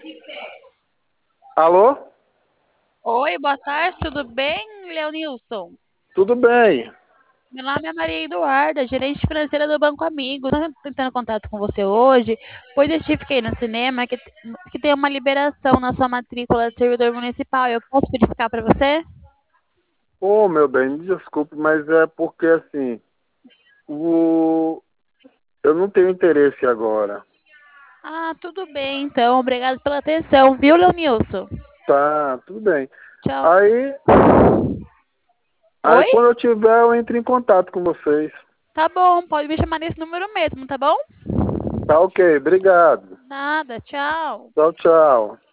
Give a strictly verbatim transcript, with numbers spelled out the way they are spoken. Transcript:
Alô? Oi, boa tarde, tudo bem, Leonilson? Tudo bem? Meu nome é Maria Eduarda, gerente financeira do Banco Amigo. Estou tentando contato com você hoje, pois eu fiquei no cinema que, que tem uma liberação na sua matrícula de servidor municipal. Eu posso verificar para você? Ô, meu bem, me desculpe, mas é porque assim, o... eu não tenho interesse agora. Ah, tudo bem, então. Obrigado pela atenção, viu, Leonilson? Tá, tudo bem. Tchau. Aí, aí Oi? quando eu tiver, eu entro em contato com vocês. Tá bom, pode me chamar nesse número mesmo, tá bom? Tá ok, obrigado. Nada, tchau. Tchau, tchau.